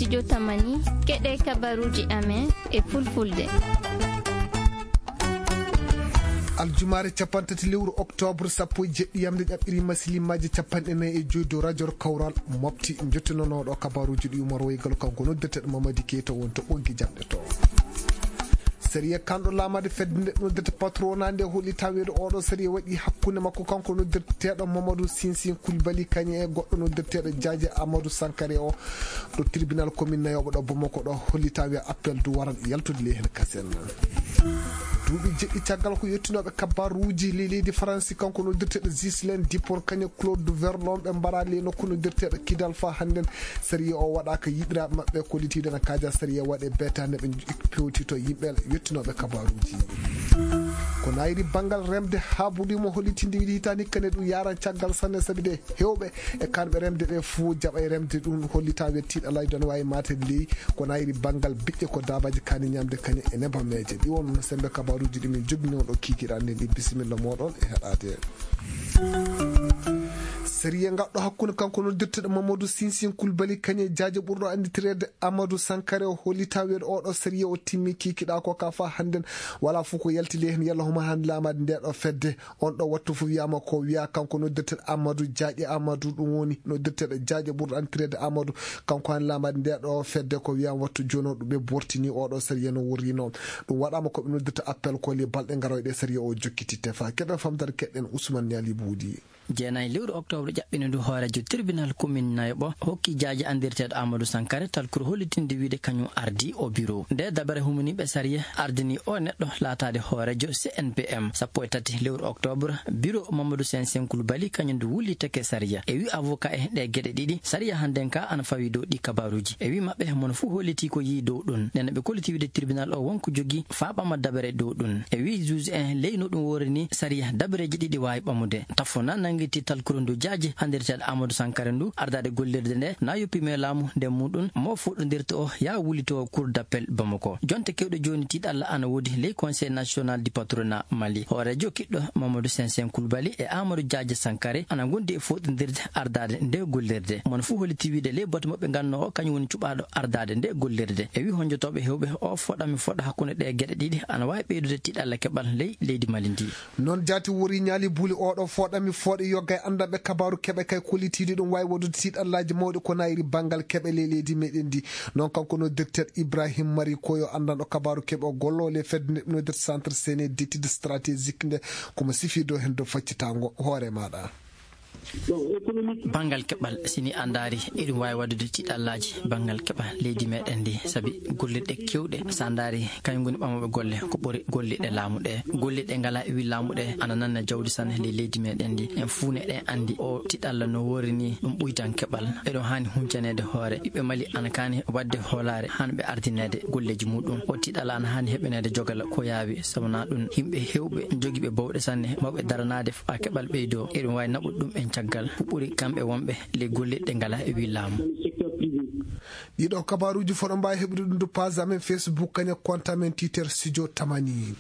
studio Tamani keɗe kabaruji amen e fulfulde. aljumare capantati lewru octobre sappo e jeɗɗi yamde ƴaɓɓiri masilimaji capanɗe nayyi e joyi dow radio kawral mofti jottinonoɗo kabaruji ɗi umar woygal kanko noddeteɗo Mamadi Keita wonto ɓoggi jamɗe to série kanɗo lamade fedde nde noddete patrona nde hooli taweede oɗo série waɗi hakkunde makko kanko noddeteɗo Mamadou Sinsin Koulibaly kañum e goɗɗo noddeteɗo Diadji Amadou Sankare o ɗo tribunal commune nayoɓo ɗo Bamako ɗo holli tawi appel du waran yaltude ley hen kasen duuɓi jeɗɗi caggal ko yettinoɓe kabaruji leydi France kanko noddeteɗo Ghislaine Dupont kañum Claude Verlon ɓe mbara ley nokku noddeteɗo Kidal fa hannden série o waɗaka yiɗiraɓe mabɓe kollitiɗe no kaja série waɗe betande ɓe pewtito yimɓe yettinoɓe kabaruji ko nayri banggal remde haɓudimo hollitinde wiɗi hitani kane ɗum yaran caggal sanne saabi de hewɓe e kamɓe remde ɓe fo jaɓa e remde ɗum hollita we tiɗalay don wawi mate ley ko nayri banggal biƴƴe ko dabaji kani ñamde kañum e nebameje ɗi won sembe kabaruji ɗimin joginoɗo kikiɗande ndi bisimilla moɗon e heɗade série gaɗɗo hakkude kanko noddirteɗo Mamadou Sinsin Koulibaly kañum e Diadji ɓurɗo anditirede Amadou Sankare o holli taweede oɗo série o timmi kikiɗa ko ka fa hannden wala fof ko yaltile hen yalla homa hande lamade ndeɗo fedde on ɗo wattu fof wiyama ko wiya kanko noddirteɗo Amadou Diadji Amadou ɗum woni noddirteɗo Diadji ɓurɗo anditirede Amadou kanko hande lamade ndeɗo fedde ko wiyama wattu joni o ɗum ɓe bortini oɗo série no wurrino ɗum waɗama koɓe noddirta appel ko li balɗe garoyɗe série o jokkititte fa keɗen famdare keɗɗen Ousmane Niali Boudi jeenayi lewru octobre ƴaɓɓino ndu hoorejo tribunal commune nayoɓo hokki Diadji andirteɗo Amadou Sankare talkuru hollitinde wiide kañum ardi o bureau nde dabare humaniɓe sariya ardini o neɗɗo laatade hoorejo CNPM sappo e tati lewru octobre bureau Mamadou Sinsin Koulibaly kañum ndu wulli teke sariya e wi avocat e ɗe gueɗe ɗiɗi sariya hannden ka ana fawi dow ɗi kabaruji e wi mabɓe mono fuu holliti ko yi dow ɗum nene ɓe kolliti wiide tribunal o wonko jogui fa ɓama dabare dow ɗum e wi juge en leyno ɗum worini sariya dabareji ɗiɗi wawi ɓamude tafona nangiti talkuru ndu Diadji andirteɗo Amadou Sankare ndu ardade gollirde nde na yoppime laamu nde muɗum mo fuɗɗodirta o ya wulito cour d'appel Bamako jonte kewɗo joni tiɗalla ana woodi ley conseil national du patronat Mali hoorejo kiɗɗo Mamadou Sinsin Koulibaly e Amadou Diadji Sankare ana gondi e fuɗɗodirde ardade nde gollirde mono fuu holliti wiide ley boto mabɓe ganno o kañum woni cuɓaɗo ardade nde gollirde e wi honjotoɓe hewɓe o foɗami foɗa hakkude ɗe gueɗe ɗiɗi ana wawi ɓeydude tiɗalla keɓal ley leydi Mali ndi noon jaati wori Niali Bouli oɗo foɗami foɗa yogga e andaɓe kabaru keɓe kay kollitiɗi ɗum wawi wadude tiɗallaji mawɗi ko nayri banggal keɓe ley leydi meɗen ndi noon kanko noddirteɗo Ibrahima Mari Koyo andanɗo kabaru keɓe o gollole fedde nde noddirta centre séné d'étude stratégique nde komo sifi dow hen dow faccitango hoore maɗa bangal keɓal sini andari eɗum wawi waddude tiɗallaji bangal keɓal leydi meɗen ndi saabi gollirɗe kewɗe sa andari kañum goni ɓamoɓe golle ko ɓuuri golliɗe laamu ɗe golliɗe ngala e wi laamu ɗe ana nanna jawdi sanne ley leydi meɗen ndi en fuune ɗe andi o tiɗalla no worini ɗum ɓuytan keɓal eɗon hani humcanede hoore ɓiɓɓe Mali ana kani wadde hoolare hanɓe ardinede golleji muɗum o tiɗalla ana hani heɓanede jogala ko yaawi sabuna ɗum yimɓe hewɓe joguiɓe bawɗe sanne mawɓe daranade fa keɓal ɓeydo eɗum wawi naɓude ɗum en caggal ɓuuri kamɓe wonɓe ley gollirɗe ngala e wi laamu ɗiɗo kabaruji foɗo mbawi heɓude ɗum do page amen Facebook kañum compte amen Twitter studio Tamani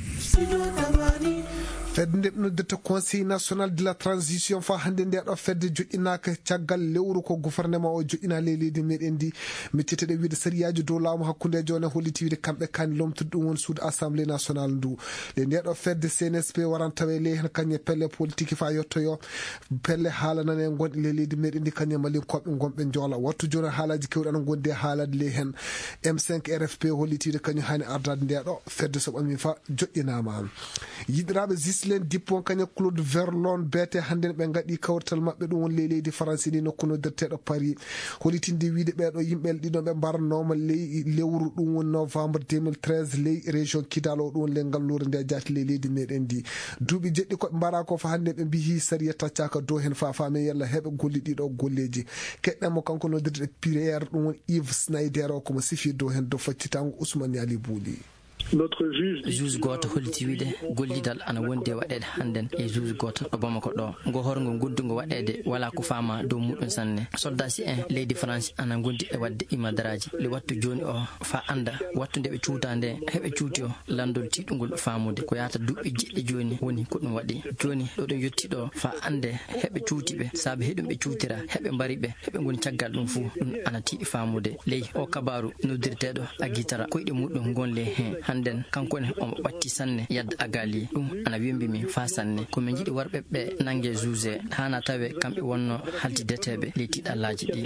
fedde nde noddirta conseil national de la transition fa hande ndeɗo fedde joƴƴinaka caggal lewru ko gouvernement o joƴƴina ley leydi meɗen ndi micceteɗe wiide sériyaji dow laamu hakkude joni holliti wiide kamɓe kani lomtude ɗum woni suudu assemblée nationale ndu nde ndeɗo fedde CNSP waran tawe ley hen kañum pelle politique fa yettoyo pelle haala nane gonɗi ley leydi meɗen ndi kañum malinkoɓe gonɓe joola wattu joni haalaji kewɗi ana gondi e haalade ley hen M5 RFP holliti wiide kañum hani ardade ndeɗo fedde so ɓami fa joƴƴinama yiɗiraɓe Ghislaine Dupont kañum Claude Verlon beete hande ɓe gaɗi kawrital mabɓe ɗum woni ley leydi France ni nokku noddirteɗo Paris hollitinde wiide ɓeɗo yimɓe ɗiɗo ɓe mbarnoma ley lewru ɗum woni novembre 2013 ley région Kidal o ɗum woni ley ngallure nde jaati ley leydi meɗen ndi duuɓi jeɗɗi koɓe mbara ko fa hande ɓe mbihi sariya taccaka dow hen fa fami yalla heɓe golli ɗiɗo golleji keɗɗenmo kanko noddirteɗo Pierre ɗum woni Yves Snyder o komo sifi dow hen dow faccitango Ousmane Niali Bouli juge goto holliti wiide gollidal ana wonde waɗede hannden e juge goto ɗo Bamako ɗo ngo horgo guddugo waɗede wala ko fama dow muɗum sanne. Soldasi en leydi France ana gondi e wadde imadaraji le wattu joni o fa anda wattu nde ɓe cuuta nde heɓe cuuti o landol tiɗugol famude ko yata duɓɓi jeɗɗi joni woni ko ɗum waɗi joni ɗo ɗum yetti ɗo fa ande heɓe cuutiɓe saabi heɗum ɓe cuutira heɓe mbariɓe heɓe goni caggal ɗum fuu ɗum ana tiiɗi famude ley o kabaru noddirteɗo a guitara koyɗe muɗum gonle hen hannden kankone omo ɓatti sanne yadda agali ɗum ana wembimi fa sanne komin jiiɗi warɓe ɓe nangue juge hana tawe kamɓe wonno haltideteɓe ley tiɗallaji ɗi.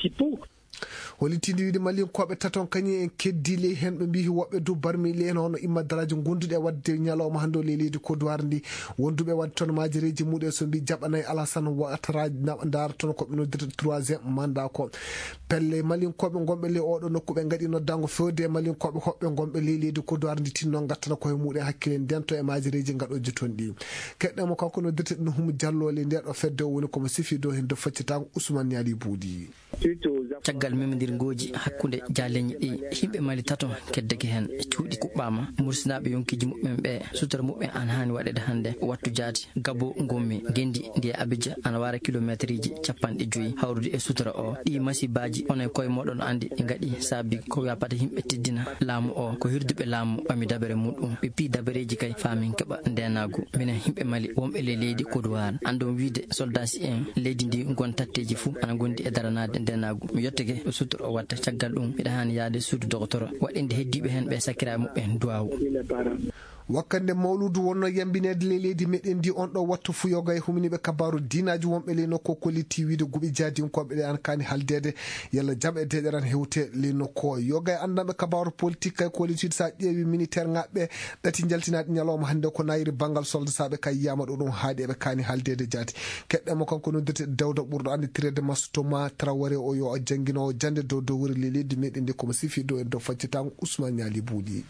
holitinde wiide malinkoɓe taton kañum en keddi ley hen ɓe mbi woɓɓe dow barmili en hono immadaraji gonduɗe e wadde ñalawma hande o ley leydi Côte d'Ivoire ndi wonduɓe wadde toon majireji muɗum so mbi jaɓanayi Alassane Ouattara dara toon koɓe noddirta 3e mandat ko pelle malinkoɓe gonɓe ley oɗo nokku ɓe gaɗi noddango fewde e malinkoɓe hoɓɓe gonɓe ley leydi Côte d'Ivoire ndi tinno gattana koye muɗum hakkille ndento e majireji gaɗoji toon ɗi keɗɗemo kanko noddirta ɗum Humu Diallo le ndeɗo fedde o woni komo sifi dow hen do faccitago Ousmane Yali Boudi. caggal memidirgoji hakkude jaleñi ɗi himɓe Mali taton keddeke hen cuuɗi kuɓɓama mursinaɓe yonkiji muɓɓen ɓe sutora muɓɓen an hani waɗede hande wattu jaati Gabo gommi gendi ndi Abidjan ana wara kilométre ji 50 hawrude e sutora o ɗi masibaji onon koye moɗon andi ɗi gaɗi saabi ko yapata yimɓe teddina laamu o ko hirduɓe laamu ɓami dabere muɗum ɓe pi dabereji kay famin keɓa ndenagu minen himɓe Mali wonɓe le leydi Côte d'Ivoire andon wiide soldasi en leydi ndi gon tatteji fuu ana gondi e daranade ndenagu mi yetteke sutura o watta caggal ɗum mbiɗa hani yaade suudu docteur waɗinde heddiɓe hen ɓe sakiraɓe muɓɓen duwawu. wakkande mawludu wonno yambinede ley leydi meɗen ndi on ɗo wattu fu yoga e huminiɓe kabaru dinaji wonɓe ley nokku kolliti wiide guɓi jadinkoɓe ɗe an kani haldede yalla jaam e deɗeran hewte ley nokku o yoga e andanɓe kabaru politique kay kollitide sa ƴeewi militaire ŋaɓɓe ɗati jaltinaɗe ñalawma hande ko nayiri banggal solde saɓe kay yiyama ɗo ɗum haaɗi eɓe kani haldede jaati keɗɗemo kanko noddirte Dawda ɓurɗo anditirede Mastoma Traoré o yo jangguinowo jande dow wuri ley leydi meɗen ndi komo sifi dow en dow faccitago Ousmane Yali Boudi.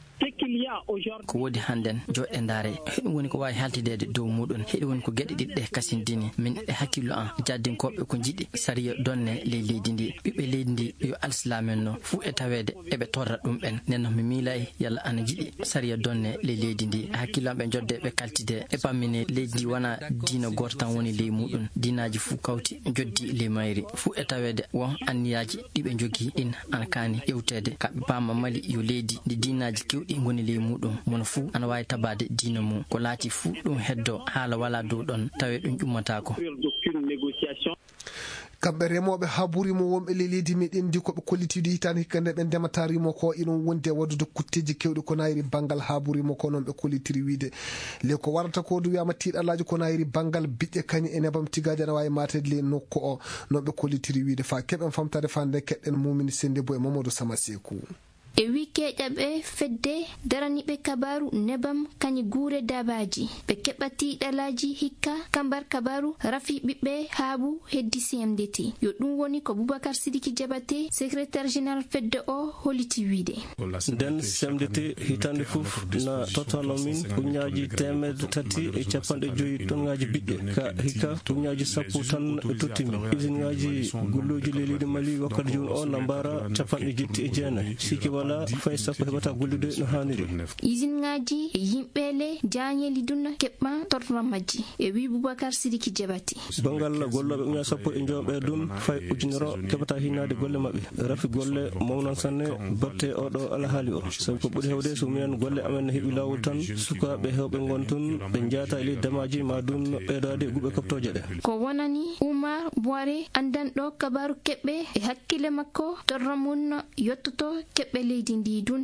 ko wodi hannden joɗɗe ndaare heɗum woni ko wawi haltidede dow muɗum heɗum woni ko gueɗe ɗiɗɗe kasindini min e hakkillo an jaddinkoɓe ko jiiɗi sariya donne ley leydi ndi ɓiɓɓe leydi ndi yo alsilamen no fuu e tawede eɓe torra ɗum ɓen nden noon mi miilayi yalla ana jiiɗi sariya donne ley leydi ndi hakkillo an ɓe jodde ɓe kaltide e pammine leydi ndi wona diina goto tan woni ley muɗum diinaji fuu kawti joddi ley mayri fuu e tawede won anniyaji ɗiɓe jogui ɗin ana kani ƴewtede kaɓe pama Mali yo leydi ndi diinaji kewɗi goni ley muɗum mono fuu ana wawi tabade diina mum ko laati fuu ɗum heddo haala wala dow ɗon tawe ɗum ƴummatako. kamɓe remoɓe haburimo wonɓe ley leydi meɗen ndi koɓe kollitiɗo hitande hikka nde ɓe ndemata rimo ko inon wonde waddude kutteji kewɗi ko nayiri banggal haburimo ko noon ɓe kollitiri wiide le ko warata ko du wiyama tiɗallaji ko nayiri banggal biƴƴe kañum e nebam tigaji ana wawi matede ley nokku o noon ɓe kollitiri wiide fa keɓen famtade fa nde keɗɗen mumini sende bo e Mamadou Sama Sekou. e wikeƴaɓe fedde daraniɓe kabaru nebam kañi guure dabaji ɓe keɓa tiɗalaji hikka kambar kabaru rafi ɓiɓɓe haabu heddi CMDT yo ɗum woni ko Boubacar Sidiki Diabaté secrétaire général fedde o holliti wiide nden CMDT hitande fof na totano min uñaji 350 tonŋaji biƴƴe ka hikka uñaji 10 tan tottimin usine ŋaji golloji ley leydi Mali wakkati joni o na mbara 79 siki wala fay sappo heɓata gollude no hanniri usine ŋaji e yimɓele jañeli duna keɓɓa torra majji e wi Boubacar Sidiki Diabaté bangal golloɓe uña sappo e jomɓe dun fay ujunero keɓata hinnade golle mabɓe rafi golle mawnan sanne batte oɗo alahaali o sabi ko ɓuuri hewde so minen golle amen ne heeɓi lawol tan sukaɓe hewɓe gontun ɓe jaata e leydi damaji ma dun ɓeydade guɓe koptoje ɗe ko wonani Oumar Boire andanɗo kabaru keɓɓe e hakkille makko torra mum yottoto keɓɓe leydi ndi dun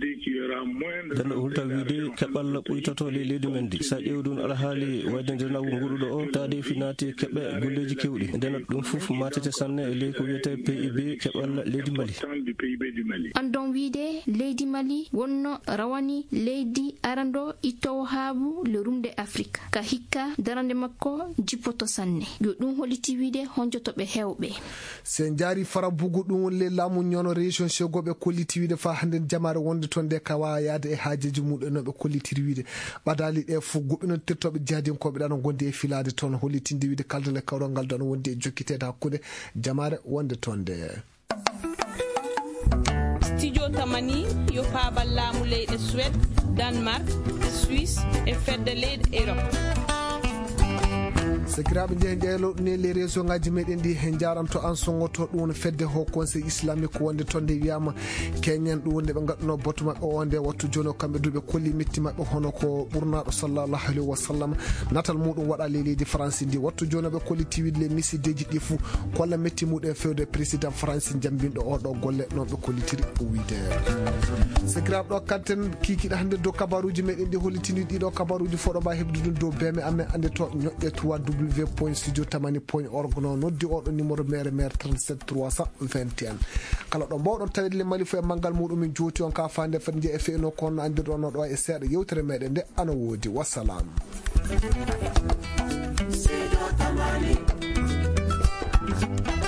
nden hulta wiide keɓal ɓuytoto ley leydi men ndi sa ƴeewi dun alahaali wadde ndenagu nguɗuɗo o taade finati keɓe golleji kewɗi nden ɗum fof matete sanne e ley ko wiyete PIB keɓal leydi Mali andon wiide leydi Mali wonno rawani leydi arando ittowo haabu le rumde Afrique ka hikka darande makko jippoto sanne yo ɗum holliti wiide honjotoɓe hewɓe sen jaari fara bugu ɗum won le laamu ñono région segoɓe kolliti wiide fa hande jamare wonde toon nde ka wawa yaade e haajeji muɗum no ɓe kollitiri wiide ɓadali ɗe fof guɓɓinotirtoɓe jadinkoɓe ɗano gondi e filade toon hollitinde wiide kaldale kawral ngal ɗano wondi e jokkitede hakkude jamare wonde toon nde. Studio tamani yo faabal laamu leyɗe Suède, Danemark, Suisse e fedde leyɗe Europe. sakiraɓe jehen ƴeylo ne les réseau ngaji meɗen ɗi he jaranto an songoto ɗum woni fedde ho conseil islamique wonde toon nde wiyama keñen ɗum wonde ɓe gadduno batu mabɓe o nde wattu joni o kamɓe duɓe kolli metti mabɓe hono ko ɓurnaɗo sallllahu alayhi wa sallam natal muɗum waɗa leydi france ndi wattu joni ɓe kolli tiwide les missideji ɗi fou kolla metti muɗum fewde président france jambinɗo oɗo golle noon ɓe kollitiri wiide sakiraɓe ɗo kanten kikiɗa hande dow kabaruji meɗen ɗi hollitini ɗiɗo kabaruji foɗo mba hebdude dow beme amen ande to ñoƴƴe www.studio-tamani.org no noddi oɗo numéro mere 37 321 kala ɗo mbawɗon tawede le mali fo e manggal muɗum min jooti on ka fande fati je e feeno kono andirɗon ɗo e seeɗa yewtere meɗen nde ana woodi wassalam. Studio Tamani.